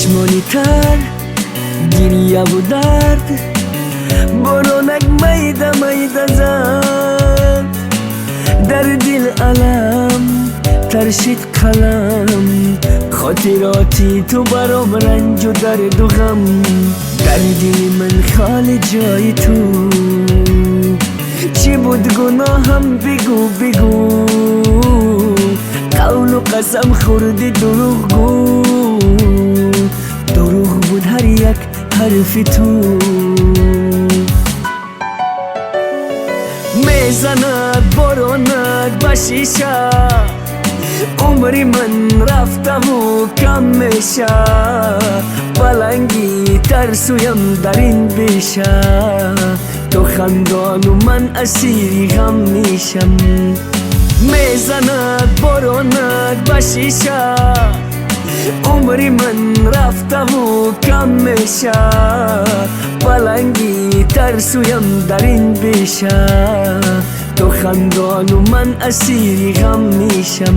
چشمانی تر گریه و درد بارانک میده میده زد در دل علم ترشید قلم خاطراتی تو برام رنج و درد و غم در دل من خالی جای تو چی بود گناهم بگو بگو قول و قسم خوردی دروغ گو دروغ بود هر یک حرف تو میزند بارانک به شیشه عمری من رفته و کم میشه بلنگی ترسویم در این بیشه تو خندان و من اسیری غم میشم میزند بارانک به شیشه عمری من رفته و کم میشه بلنگی ترسویم در این بیشه تو خندان و من اسیری غم میشم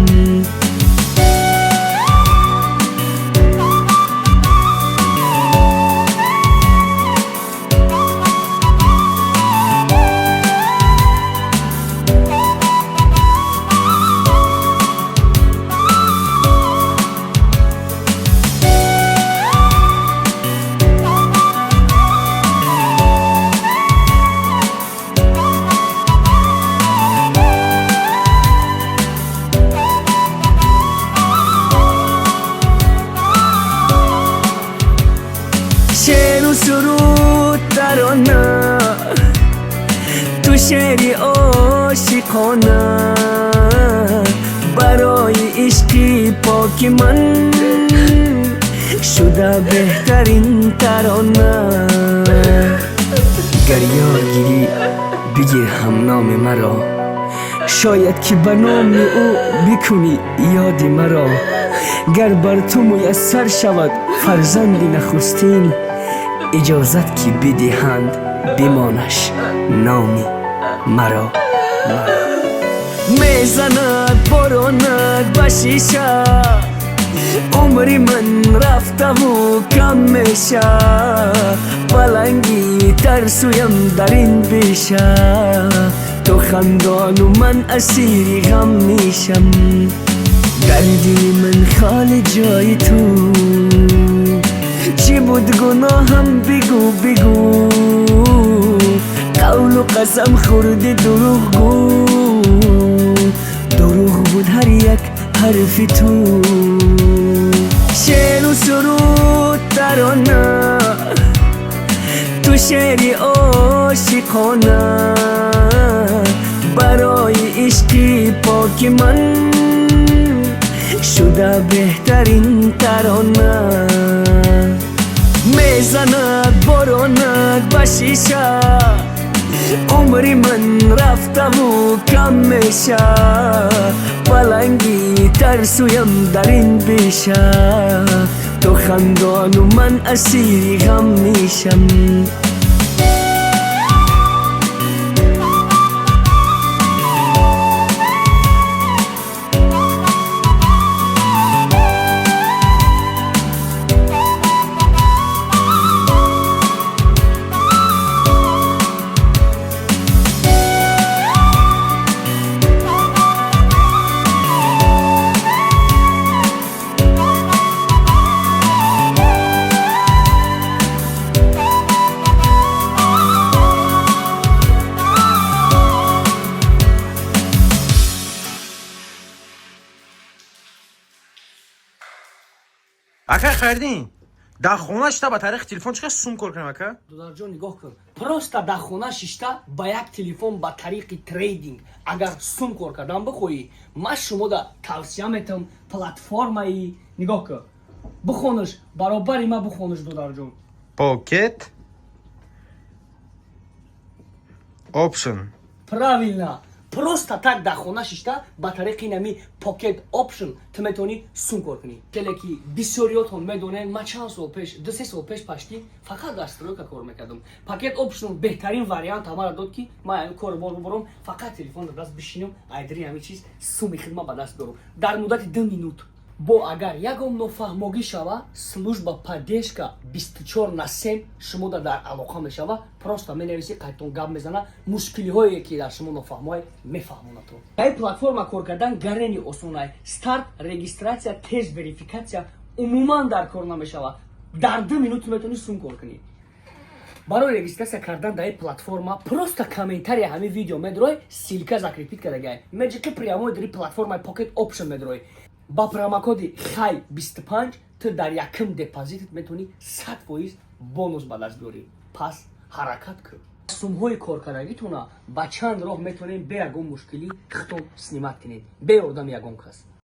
شعر و سرود ترانه تو شعری عاشقانه برای عشقی پاک من شده بهترین ترانه گر یار گیری بگیر هم نام مرا شاید که به نام او بکنی یاد مرا گر بر تو میسر شود فرزند نخستین اجازت که بدهند بمانش نامی مرا میزند بارانک به شیشه عمری من رفته و کم میشه بلنگی ترسویم در این بیشه تو خندان و من اسیری غم میشم در دل من خالی جای تو چی بود گناهم بگو بگو قول و قسم خوردی دروغ گو دروغ بود هر یک حرف تو شعر و سرود ترانه تو شعری عاشقانه برای عشقی پاک من شده بهترین ترانه میزند بارانک به شیشه عمری من رفته و کم میشه بلنگی ترسویم در این بیشه تو خندان و من اسیری غم میشم اکا خریدین در خونه شتا با تاریخ تلفن چقدر سوم کار کنم اکا؟ دودار جان نگاه کن پروستا در خونه شیشته با یک تلفن با طریق تریدینگ اگر سوم کار کردم بخویی من شما در توصیه میتم پلتفرمایی نگاه کن بخونش برابری ما بخونش دودار جان پاکت option правильно просто так در خونه شیشته با طریق نمی پاکت آپشن تو میتونی سوم کار کنی که بسیاریاتون میدونن من چند سال پیش دو سه سال پیش پشتی فقط در استروکا کار میکردم پاکت آپشن بهترین واریانت همه را داد که من این کار برم فقط تلفن رو دست بشینم ایدری همه چیز سوم خدمت به دست برم در مدت 2 مینوت бо агар ягон нофаҳмогӣ шава служба поддержка 24/7 шумода дар алоқа мешава, просто менависи қайтон гап мезана мушкилиҳое ки дар шумо нофаҳмоае мефаҳмонад. дар платформа кор кардан гарени осонае. Старт, регистратсия, тест верификатсия умуман дар кор намешава. дар 2 минут метавонӣ сум кор кунӣ. барои регистратсия кардан дар ин платформа просто комментария ҳамин видео медрои силка закрепит кардагай меджики прямои дар платформаи Pocket Option медрои ба промокоди хай 25 ту дар якм депозитит метавонӣ 100% бонус ба даст биёрӣ. пас ҳаракат кун. сумҳои коркардагитона ба чанд роҳ метавонем бе ягон мушкилӣ хитоб снимат кунед бе ёрдами ягон кас.